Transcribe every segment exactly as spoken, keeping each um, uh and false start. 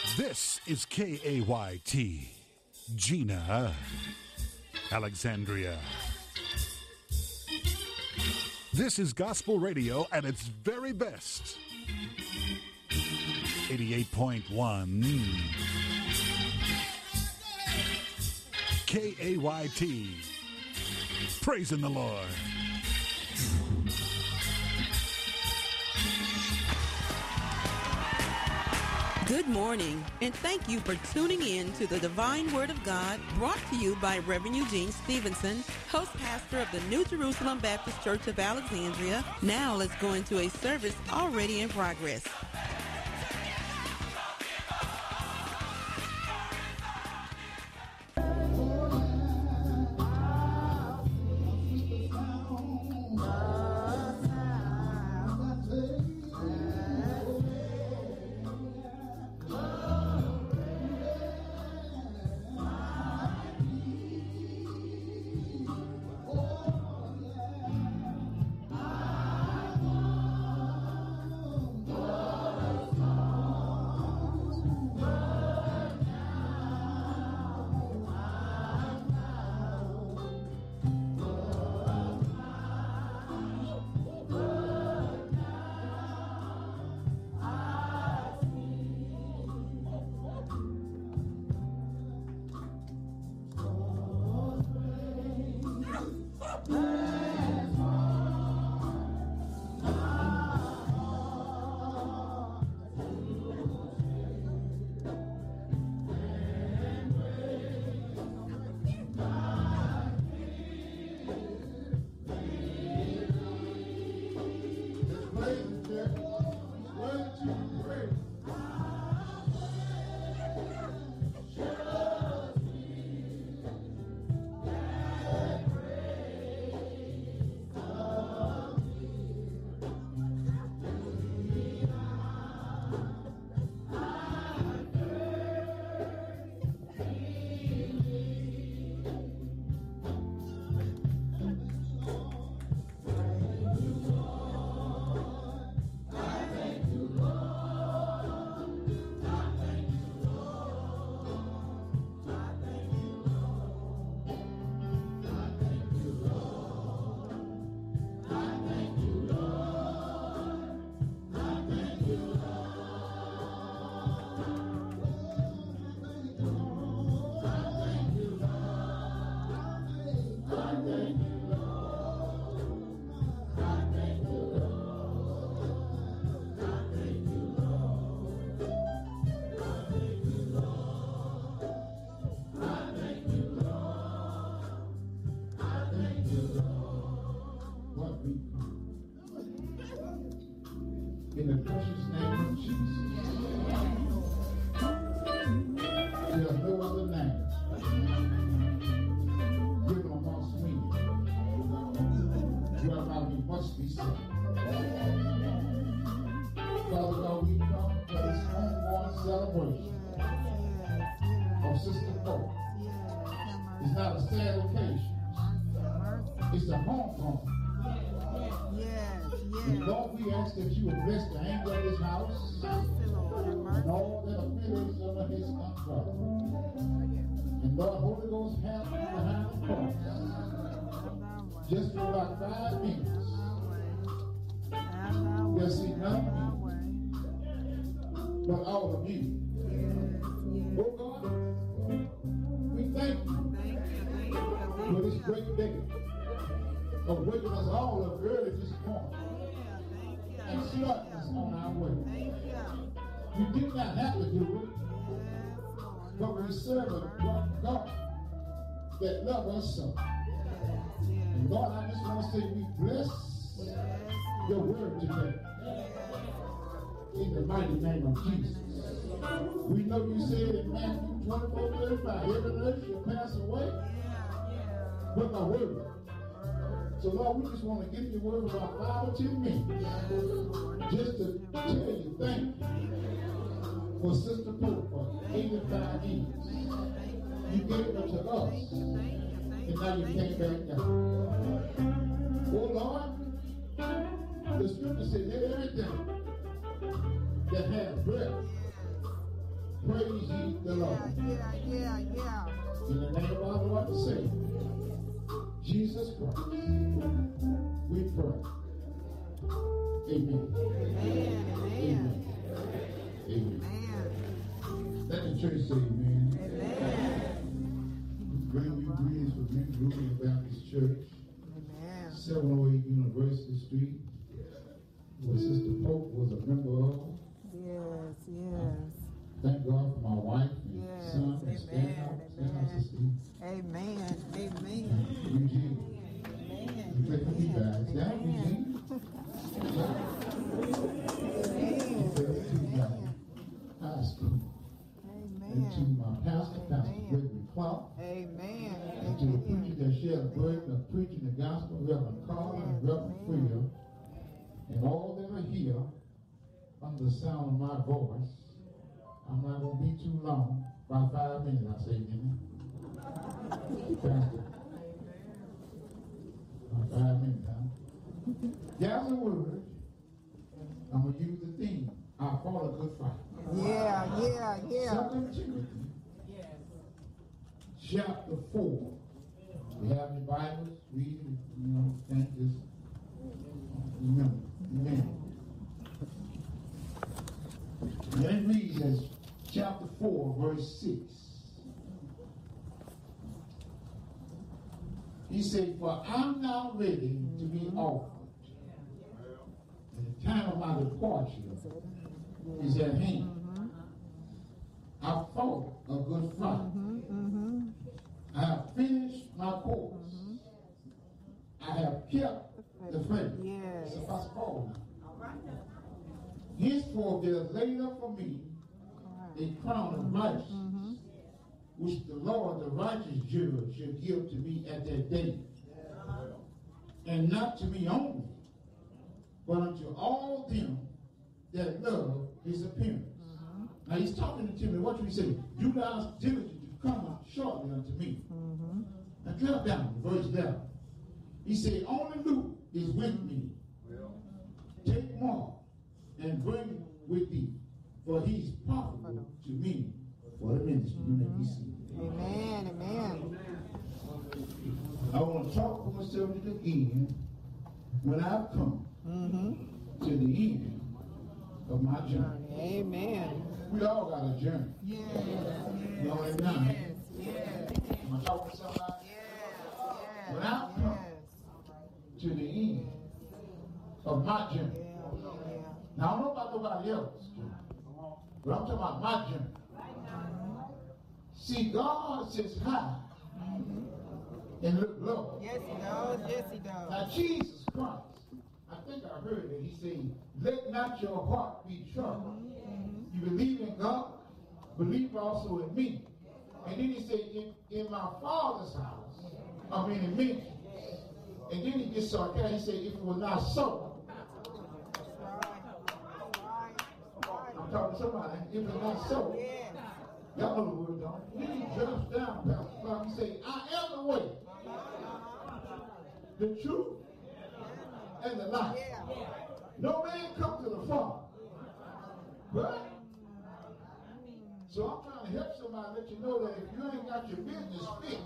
This is K A Y T, Gina, Alexandria. This is gospel radio at its very best. eighty-eight point one K A Y T. Praising the Lord. Good morning, and thank you for tuning in to the Divine Word of God, brought to you by Reverend Eugene Stevenson, host pastor of the New Jerusalem Baptist Church of Alexandria. Now let's go into a service already in progress. Just for about five minutes. You'll see none of me, but all of you. Oh God, we thank you for this great day of waking us all up early this morning and starting us on our way. You did not have to do it, but we serve a God that loves us so. And Lord, I just want to say we bless your word today. In the mighty name of Jesus. We know you said in Matthew twenty-four thirty-five, heaven and earth shall pass away, but my word. So Lord, we just want to give your word about five or ten minutes. Just to tell you thank you for Sister Pope for eighty-five years. You gave it to us. And now you came back down. Oh Lord, the scripture said let everything that has breath Praise ye the Lord. Yeah, yeah, yeah. In the name of our Lord and Savior, Jesus Christ, we pray. Amen. Amen. Amen. Amen. Let the church say amen. Amen. Bring you greetings from New Jerusalem Baptist Church, Amen. seven oh eight University Street, where Sister Pope was a member of. Yes, yes. Thank God for my wife and Yes. son. Amen. Stand out, stand out, Sister Eve. Amen. Amen. Eugene. Amen. You pray for me, guys. Down, Eugene. High school. And to my pastor, Pastor Gregory Clark. Amen. And to the preacher that shared the burden of preaching the gospel, Reverend Carl and Reverend Freer, and all that are here under the sound of my voice. I'm not going to be too long. About five minutes, I say, didn't I? Pastor. About five minutes, huh? There's a word. I'm going to use the theme. I fought a good fight. Yeah, yeah, yeah. Second Timothy, chapter four. You have your Bibles, read it, you know, thank this. Remember, amen. And it reads as chapter four, verse six. He said, for I'm now ready to be offered. And the time of my departure is at hand. I fought a good fight. I have finished my course. I have kept the faith. Yes. So that's Paul now. Henceforth there is laid up for me a crown of righteousness, which the Lord, the righteous judge, shall give to me at that day. And not to me only, but unto all them that love his appearance. Mm-hmm. Now he's talking to Timothy. What do he say? You guys diligent to come up shortly unto me. Mm-hmm. Now drop down to verse eleven. He said, only Luke is with me. Well. Take Mark and bring him with thee, for he's profitable to me for the ministry. Mm-hmm. You may be seated. Amen, amen. I want to talk for myself to the end when I've come mm-hmm. to the end of my journey. Amen. We all got a journey. Yes. You know what I mean? Yes. Yes. Am I talking to somebody? Yes. When I've come to the end of my journey. Yeah. Yeah. Now I don't know about nobody else's journey, but I'm talking about my journey. See, God sits high and look low. Yes, he does. Yes, he does. Now Jesus Christ, I think I heard it. He said, let not your heart be troubled. Mm-hmm. You believe in God, believe also in me. And then he said, in, in my Father's house, I mean in me. And then he gets sarcastic. He said, if it was not so. I'm talking to somebody. If it was not so. Y'all know the word, don't you? Then he jumps down, Pastor Clark. He said, I am the way, the truth, and the life. No man come to the Father. Right? So I'm trying to help somebody, let you know that if you ain't got your business fixed,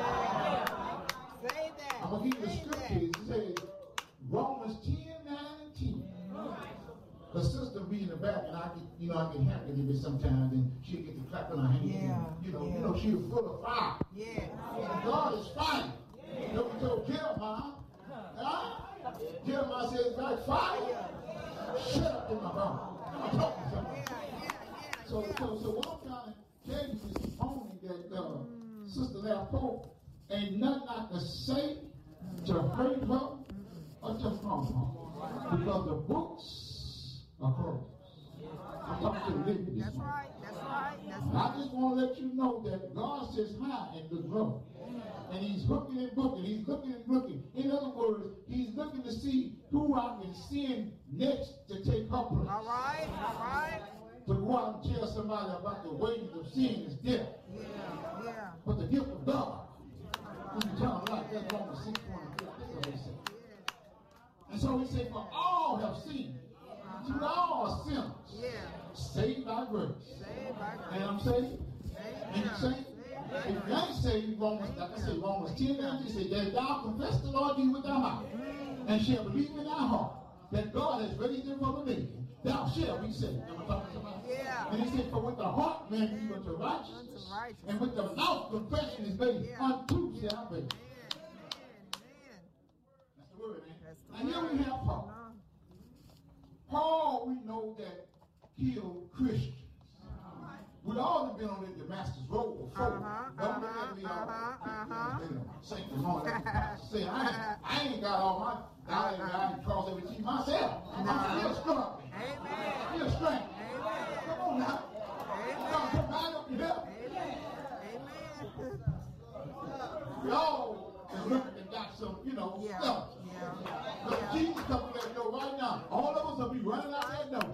Say that. I'm going to give you the scriptures. It says Romans ten, nine, and ten. The sister be in the back, and I get, you know, I get happy a little bit sometimes, and she'll get to clapping her hands. Yeah, and, you know, yeah. you know, she's full of fire. Yeah. And God is fire. You know, we told Jeremiah, huh? Jeremiah says, like fire, shut up in my mouth. I'm talking to somebody. So, so, so what I'm trying to tell you this morning that uh, mm. Sister Larry Pope ain't nothing I can say to hurt her or to harm her, because the books are closed. I'm talking to the living this That's morning. right. That's right. That's I right. just want to let you know that God sits high and looks low. And he's hooking and booking. He's looking and looking. In other words, he's looking to see who I can send next to take her place. All right. All right. To go out and tell somebody about the wages of sin is death. Yeah. Yeah. But the gift of God is eternal life. That's Romans six twenty-two. That's what he said. And so he said, for all have sinned. To all are sinners. Yeah. saved by grace. Saved by grace. And I'm saved. And you saved. If you ain't saved, Romans, like I said, Romans ten nineteen said, that thou confess the Lord Jesus with thy mouth, and shall believe in thy heart that God has raised him from the dead, thou shalt be saved. Am I talking to somebody? Yeah. And he said, for with the heart man believe unto righteousness, Unto righteousness. and with the mouth confession is made Yeah. unto salvation. Man, man, That's the word, man. That's the And here word. we have Paul. man. Paul, we know that killed Christians. We'd all have been on the Damascus Road before. Uh-huh, Don't look uh-huh, at me all. uh-huh, uh-huh. Saint the Lord. Say, I ain't, I ain't got all my, I ain't, I ain't crossed every T myself. I'm still strong. Amen. Still strength. Amen. Come on now. Come, come right up here. Amen. Amen. We all have looked and got some, you know, Yeah. stuff. Yeah. But Yeah. Jesus coming that door right now. All of us will be running out that door.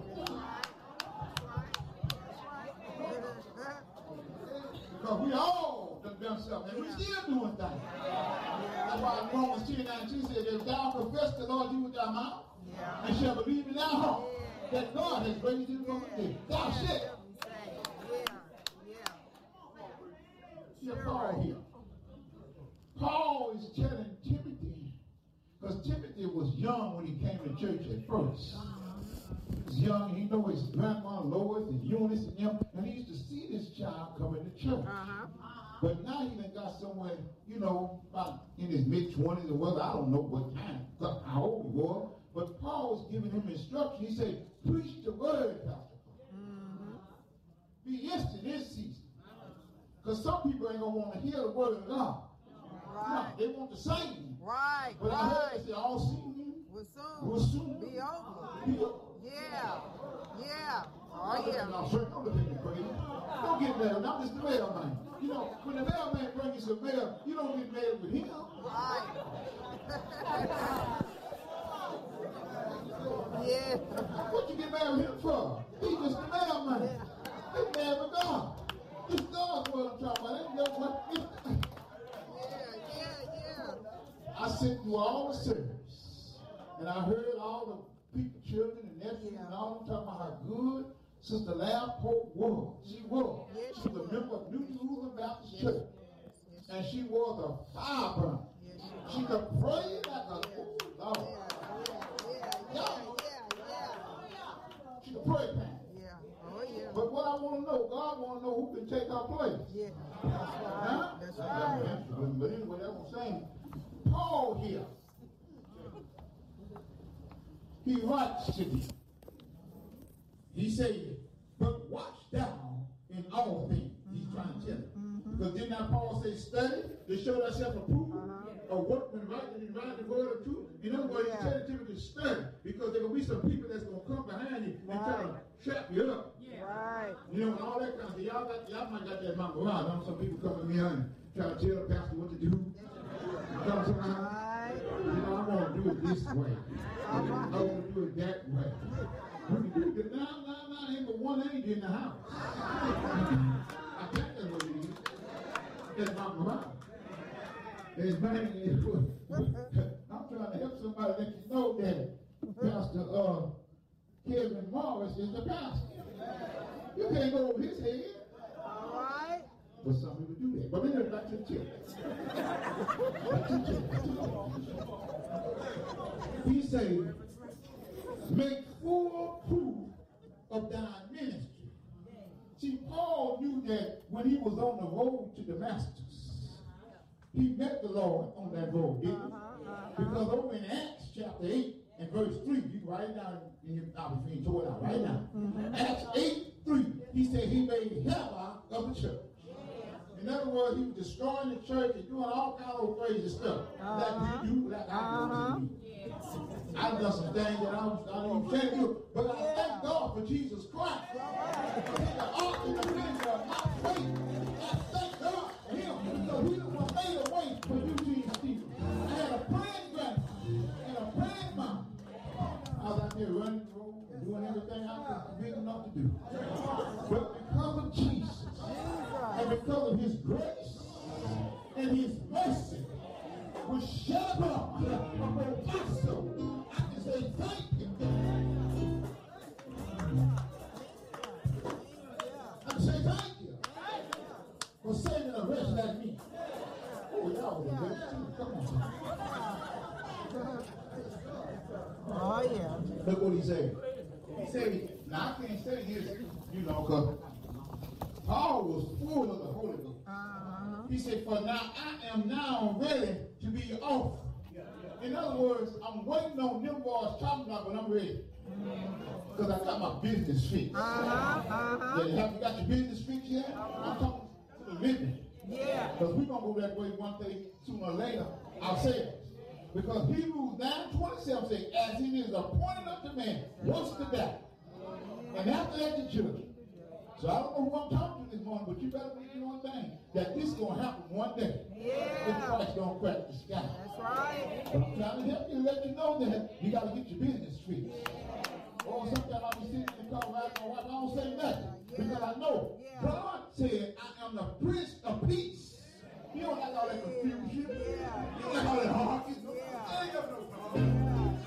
Because we all done done something, and we still doing things. That's why Romans ten nineteen said, if thou confess the Lord you with thy mouth, Yeah. and shall believe in thy heart, that God has raised him from the dead, thou shalt. Yeah. Yeah. See Paul here. Paul is telling Timothy, because Timothy was young when he came to church at first. He was young, he know his grandma Lois and Eunice and them, and he used to see this child coming to church. Uh-huh. But now he done got somewhere, you know, about in his mid-twenties or whether, I don't know what time, how old he was. But Paul was giving him instruction. He said, preach the word, Pastor Paul. Mm-hmm. Be instant this season. Because some people ain't going to want to hear the word of God. Right. No, they want to sing. Right. But I heard Right. they say all singing Will soon, will soon be over. be over. Yeah. Yeah. Oh, Don't yeah. look at me crazy. Don't get mad. I'm just the mailman. You know, when the mailman brings you some mail, you don't get mad with him. Right. Yeah. What you get mad with him for? He's just the mailman. He's mad with God. It's God's what I'm talking about. Ain't no what. Yeah, yeah, yeah. I sit through all the service, and I heard all the people, children and nephews, Yeah. and all them talking about how good Sister Lamport was. She was. Yes, she she was a was. member of New Jerusalem Baptist Yes, Church, yes, and she was a firebrand. yes, She could pray like a oh, Lord. yeah, yeah, yeah, yeah, She could pray, man. yeah, yeah. Oh, yeah. But what I want to know, God want to know who can take her place. Yeah, that's Huh? right. That's right. But anyway, that's what I'm saying. Paul here, he writes to me. He said, but watch thou in all things. He's trying to tell you. Because did not Paul say, study to show thyself approved? A workman rightly dividing the word of truth. In other words, he's telling Timothy to study, because there will be some people that's going to come behind you and try to trap you up. Right. You know, and all that kind of stuff. Y'all, got, y'all might got that mouth around. I know some people come to me and try to tell the pastor what to do. You know what I'm saying? Right. You know, I want to do it this way. I want to do it that way. We can do it. Now, now, now, ain't but one angel in the house. I think that's what it is. That's my around. It's man, I'm trying to help somebody let you know that Pastor uh, Kevin Morris is the pastor. You can't go over his head. All right. But some people do that. But anyway, back to the church. Back to the church. He said, make full proof of thy ministry. See, Paul knew that when he was on the road to Damascus, he met the Lord on that road, didn't he? Uh-huh, uh-huh. Because over in Acts chapter eight and verse three, you can write it down in your Bible if you ain't tore it out right now. Mm-hmm. Acts eight three, he said he made havoc of the church. In other words, he was destroying the church and doing all kind of crazy stuff. Uh-huh. Like you do, like Uh-huh. I do. I've done some things that I was I didn't even tell you. But I thank God for Jesus Christ. The ark and the finisher of my faith. I thank God for him. So he the one made a way for you, Jesus Stephen. I had a praying grandma and a praying mom. I was out there running the road and doing everything I was big enough to do. But because of Jesus and because of his grace and his mercy, was shed up upon my soul, I can say thank you. he said. He said, now I can't say this, you know, because Paul was full of the Holy Ghost. Uh-huh. He said, for now I am now ready to be off. In other words, I'm waiting on them boys talking about when I'm ready. Because I got my business fixed. Uh-huh, uh-huh. Yeah, have you got your business fixed yet? I'm talking to the living. Yeah. Because we're going to go that way one day, sooner or later, ourselves. Because Hebrews nine twenty-seven says, as it is appointed unto man once to die, and after that the judgment. So I don't know who I'm talking to this morning, but you better believe one thing, that this is going to happen one day. Yeah. And Christ's going to crack the sky. That's right. But I'm trying to help you to let you know that you got to get your business fixed. Or sometimes I'll be sitting in the car right now, I don't say nothing. Because I know God said, I am the Prince of Peace. You don't like all that confusion. You don't like all that argument. I ain't got no problem.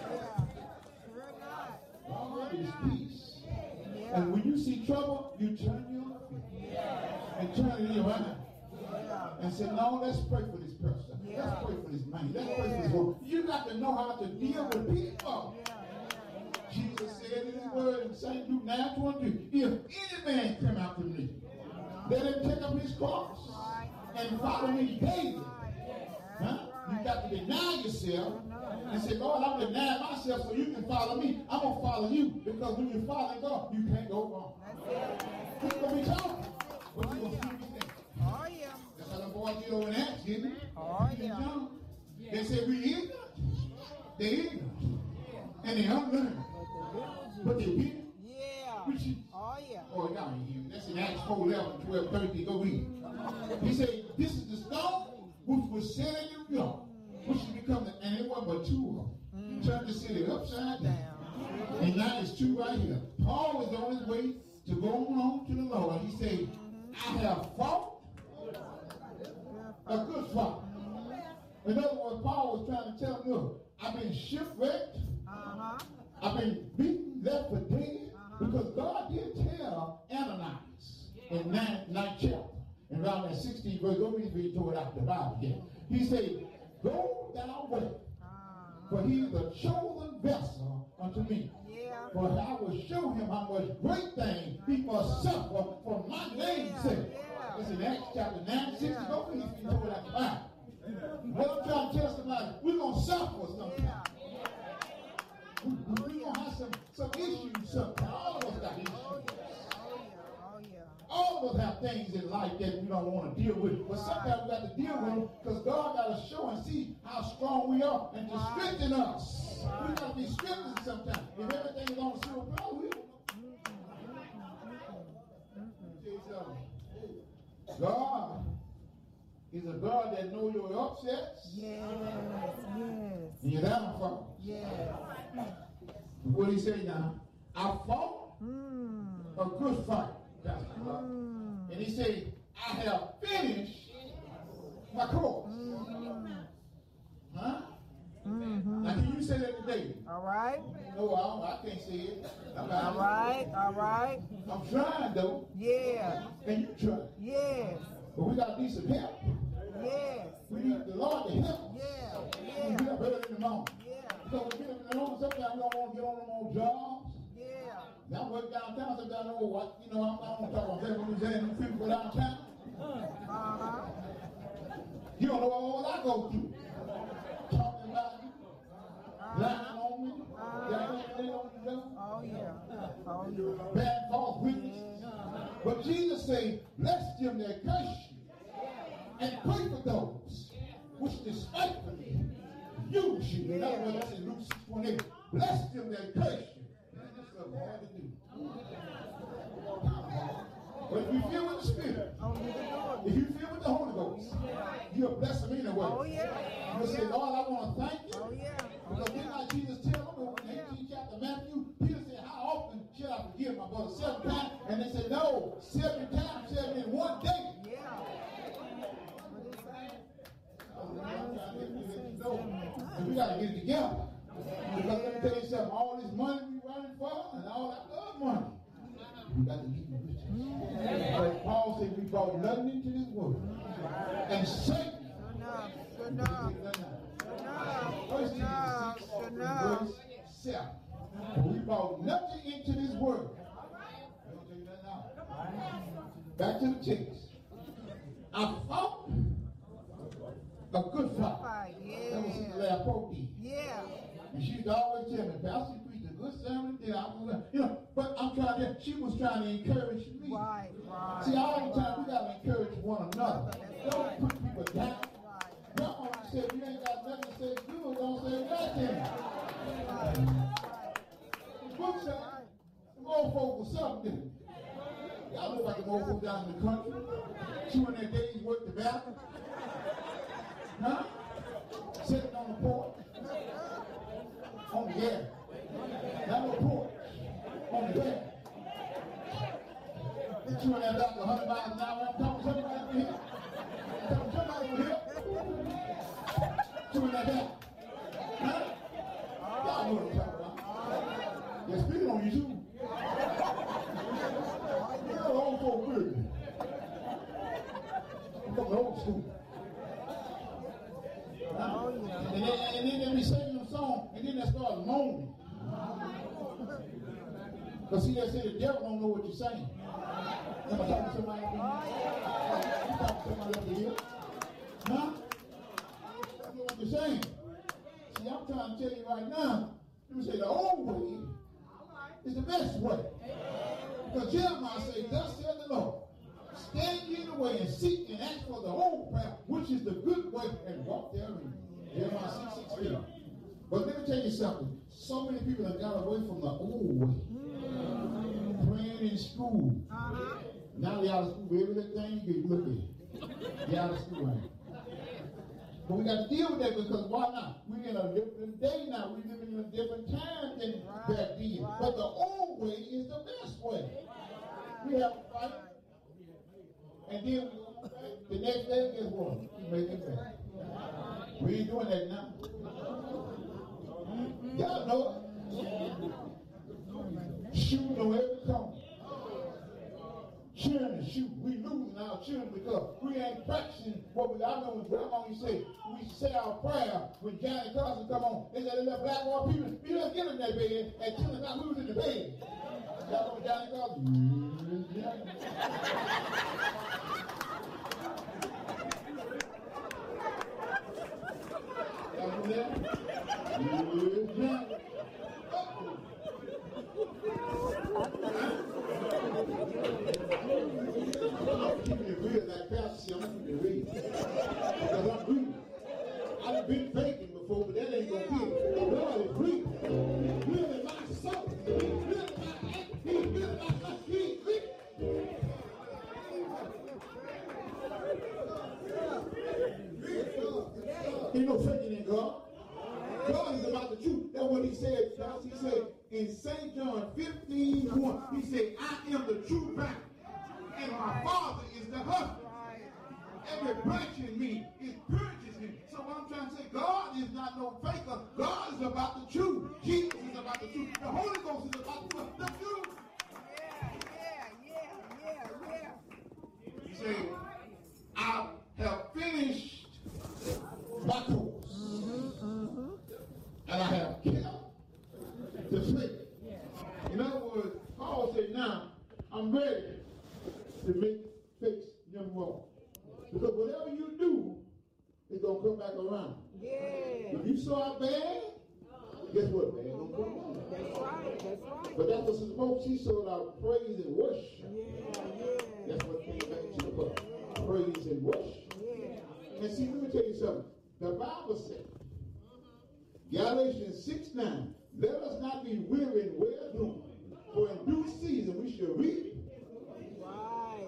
God is peace. And when you see trouble, you turn your feet and turn it around and say, no, let's pray for this person. Let's pray for this man. Let's pray for this woman. You got to know how to deal with people. Jesus said in his word in Saint Luke nine twenty-two, if any man come after me, let him take up his cross and follow me daily. Huh? You got to deny yourself and say, Lord, I'm denying myself so you can follow me. I'm going to follow you, because when you follow God, you can't go wrong. You're going to be talking, but you're going to see me think. Oh, yeah. That's how the boys get over and ask, didn't they? Oh, yeah. They say, we ignorant. They ignorant. And they unlearned. But they did. Yeah. Which is, oh, yeah. Oh, y'all ain't hearing. That's in Acts four eleven, twelve, thirteen. Go read. He said, this is the stone which was set in the river, which should become the, and it wasn't but two of them. He turned the city upside down. And now it's two right here. Paul was on his way to go on to the Lord. He said, I have fought a good fight. In other words, Paul was trying to tell him, look, I've been shipwrecked. Uh-huh. I've been beaten, left for dead. Uh-huh. Because God did tell Ananias in ninth, ninth chapter, and around that sixteenth verse, go read it toward out the Bible here. He said, go thou way, for he is a chosen vessel unto me. Yeah. For I will show him how much great things he must suffer for my name's sake. Yeah. It's in Acts chapter nine, sixty. Yeah. Go read it toward out the Bible. What I'm trying to tell somebody, we're going to suffer sometimes. Yeah. We, we're going to have some, some issues sometimes. All of us got issues. All of us have things in life that we don't want to deal with. But sometimes we got to deal with them because God got to show and see how strong we are and to strengthen us. We got to be strengthened sometimes. If everything is on the silver platter, we God is a God that knows your upsets. Yes, yes. And your downfalls. Yes. What do he say now? I fought mm. a good fight. Mm. And he said, I have finished my course. Mm-hmm. Huh? Mm-hmm. Now, can you say that today? All right. No, I, don't, I can't say it. I'm all right, all right. I'm trying, though. Yeah. And you try. Yes. But we got to need some help. Yes. We need the Lord to help. Yeah. Yeah. We get up early in the morning. Yeah. Because we get up in the morning, sometimes we don't want to get on them old jobs. I work downtown, sometimes I know what, you know, I'm not going to talk about that when you're saying people go downtown. Uh-huh. You don't know all I go through. Talking about you, lying on me, lying on you. Oh, yeah. Oh, yeah. Bad false witnesses. But Jesus said, bless them that curse you, and pray for those which despitefully use you. In other words, that's in Luke six twenty-eight. Bless them that curse you. Hard to do. But if you feel with the Spirit, if you feel with the Holy Ghost, you'll bless them anyway. Oh, yeah. You'll say, Lord, I want to thank you. Oh, yeah. Because didn't like Jesus tell them in the eighteenth chapter of Matthew, Peter said, how often shall I forgive my brother? Seven times? And they said, no, seven times, seven in one day. Yeah. And we got to get it together. Because let me tell you something, all this money we running for and all that other money, we got to get the riches. Like Paul said, we brought nothing into this world. And Satan, good enough, good enough, good enough, verse seven. We brought Back to the text. I fought a good fight. Fight, yeah. That was the last quote. Yeah. And she used to always tell me, Pastor, you preached a good sermon today. I was gonna, you know, but I'm trying to, she was trying to encourage me. Right, right. See, all the time we gotta encourage one another. Don't put people down. Right. Grandma said, you ain't got nothing to say good, don't say nothing. Right. The book said, the old folk was something. Y'all look like the old folk down in the country. Chewing their days work the bathroom. Huh? Sitting on the porch. On the air. Not on the porch. On the air. They're chewing that back a hundred miles an hour. I'm talking to somebody over here. I'm talking to somebody over here. Chewing that back. Huh? Y'all know what I'm talking about. They're speaking on you too. You're an old folk weird. I'm from the old school. Oh, yeah. And then, and then they be singing them song, and then they start moaning. Because see, they say the devil don't know what you're saying. Am I talking to somebody over here? You talking to somebody over here? Huh? You don't know what you're saying. See, I'm trying to tell you right now, let me say the old way is the best way. Because Jeremiah says, thus said the Lord, stand ye in the way and seek and ask for the old path, which is the good way, and walk therein. Jeremiah six sixteen. But let me tell you something. So many people have got away from the old way. Praying in school. Uh-huh. Now they're out of school. Every little thing you can look at. They're out of school right. But we got to deal with that because why not? We're in a different day now. We're living in a different time than Right. back then. Right. But the old way is the best way. We have to fight. And then the next day, guess what? We make it back. We ain't doing that now. Y'all know it. Shooting on every corner. Cheering and shooting. We losing our children because we ain't practicing what we. I know when Grandma used to say, we say our prayer when Johnny Carson come on. They said, the little black white people, you just get in that bed at ten o'clock. We was in the bed. Y'all know Johnny Carson? Y'all know that? Yeah. I'm keeping it real like Pastor. I'm keeping it real. Because I'm real. I've been faking before, but that ain't gonna get it. The Lord is real. He's real in my soul. He's real in my head. He's real in my heart. He's real. Ain't no faking in God. God is about the truth. That's what he said. That's he said in Saint John fifteen one. He said, I am the true vine, and my Father is the husband. Every branch in me is purges me. So what I'm trying to say, God is not no faker. God is about the truth. Jesus is about the truth. The Holy Ghost is about the, the truth. Yeah, yeah, yeah, yeah, yeah. He said, I have finished my course. Mm-hmm, mm-hmm. And I have kept the faith. In other words, Paul said, now I'm ready to make face number one. Because whatever you do, it's going to come back around. Yeah. If you saw it bad, guess what? Bad going to come around. That's right, that's right. But that's what it's supposed to. She sold out praise and worship. Yeah, yeah. That's what came back to the book. Praise and worship. Yeah. And see, let me tell you something. The Bible said, Galatians six nine, let us not be weary in well doing, for in due season we shall reap. Right.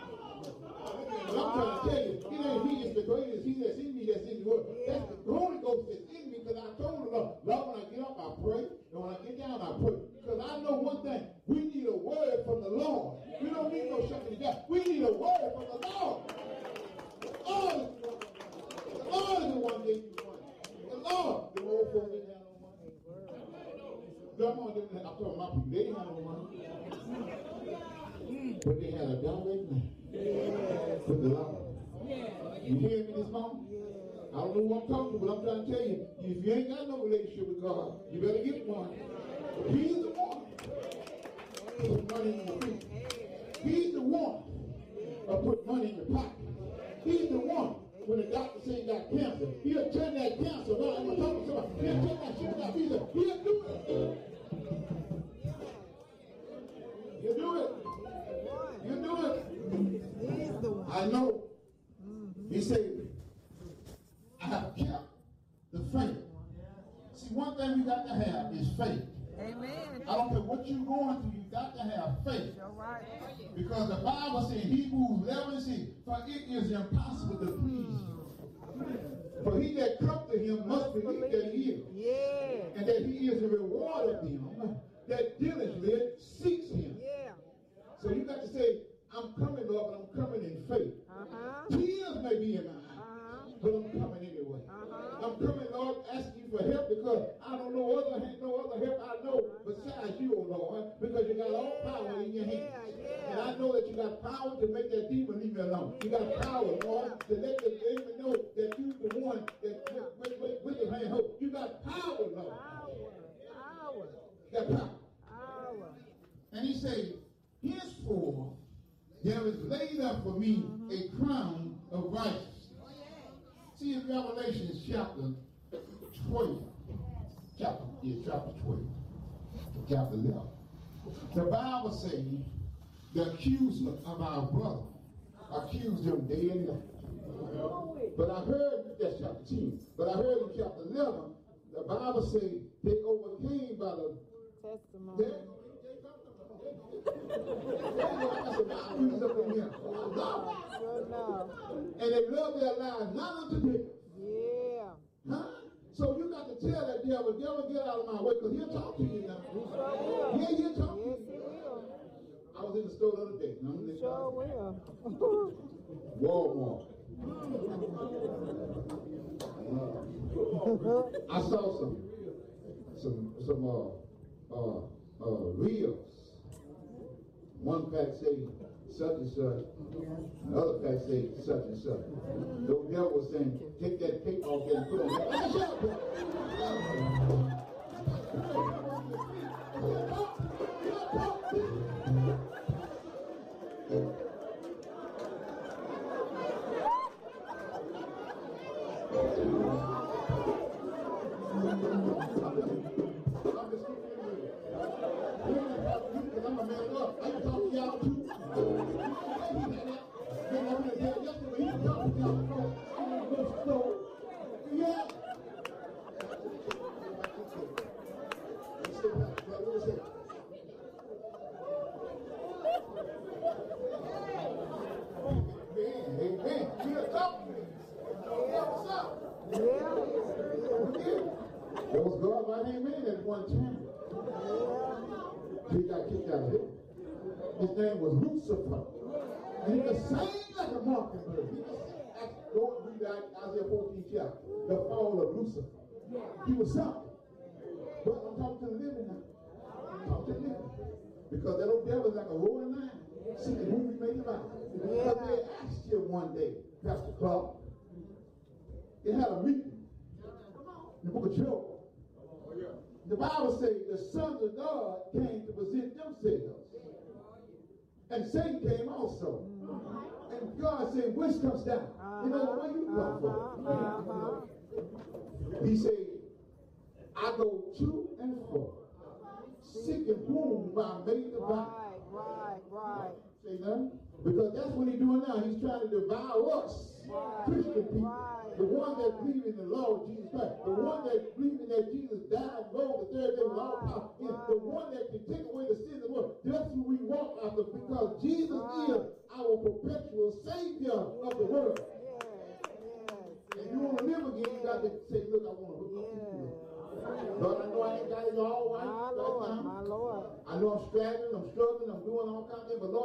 But I'm trying to tell you, it ain't me, it's the greatest he that's in me that's in the world. That's the Holy Ghost that's in me because I told the Lord, Lord, when I get up, I pray, and when I get down, I pray. Because I know one thing, we need a word from the Lord. We don't need no shucking down. We need a word from the Lord. The Lord, the Lord is the one that gave you one. The Lord, the old folk didn't have no money. Grandma didn't have, I'm talking about people, they didn't have no money. But they had a direct line with the Lord. You hear me this morning? I don't know what I'm talking about, but I'm trying to tell you, if you ain't got no relationship with God, you better get one. He's the one. Put money in your feet. He's the one or put money in your pocket. He's the one. When the doctor says you got cancer, he'll turn that cancer around. I'm talking to somebody. He'll turn that shit around. He'll, he'll do it. He'll do it. He'll do it. He's the one. I know. He said, I have kept the faith. See, one thing we got to have is faith. Amen. I don't care what you're going through, you got to have faith. You're right. Because the Bible says in Hebrews eleven six, for it is impossible to please you. For he that comes to him must believe that he is. Yeah. And that he is the reward of them that diligently seeks him. Yeah. So you got to say, I'm coming, Lord, but I'm coming in faith. Uh-huh. Tears may be in my eyes, Uh-huh. but I'm coming anyway. Uh-huh. I'm coming, Lord, asking you for help because I don't know other no other help I know besides you, oh Lord, because you got all power in your hands. Yeah, yeah. And I know that you got power to make that demon leave me alone. You got power, Lord, to let the demon know that you the one that with, with, with your hand hope. You got power, Lord. Power. Power. You got power. Power. And he said, henceforth there is laid up for me a crown of righteousness. See in Revelation chapter twelve. Chapter, yeah, chapter twelve. Chapter eleven. The Bible says the accuser of our brother accused him day and night. But I heard, that's chapter ten. But I heard in chapter eleven, the Bible says they overcame by the Testimony. they, Good now. and they love their lives not unto death. Yeah. Huh? So you got to tell that devil, devil, get out of my way, because he'll talk to you now. He sure will. Yeah, he'll talk Yes, to he you. will. I was in the store the other day. And I'm in He the sure will. Walmart. I saw some, some, some, uh, uh, uh, reels. One pack say such and such, another pack say such and such. The devil was saying, take that cake off there and put on that. I'm a man up. I can talk to y'all too. Yeah. Amen. You talk to me. What's up? Yeah. There was God by name in at one time. He got kicked out of here. His name was Lucifer. And he could sing like a mockingbird. He could sing. Don't read that Isaiah fourteen chapter. The fall of Lucifer. He was something. But I'm talking to the living now. I'm talking to the living. Because that old devil is like a roaring lion. Seeking whom he may devour. But they asked him one day, Pastor Clark, they had a meeting in the book of Job. The Bible says the sons of God came to present themselves. And Satan came also. And God said, which comes down? You know, where you come from? He said, I go to and fro, seeking whom I may devour. Right, right, right. Say that? Because that's what he's doing now. He's trying to devour us, Right. Christian people. Right. The one that believe in the Lord Jesus Christ. The one that believe that Jesus died and rose the third day with all power. Right. The one that can take away the sins of the world. That's who we walk after, because Jesus Right. is our perpetual Savior of the world. Yes, yes. And you want to live again, you got to say, look, I want to hook up with you. Lord, I know I ain't got it all right My right Lord, now. my Lord. I know I'm struggling, I'm struggling, I'm doing all kinds of things, but Lord,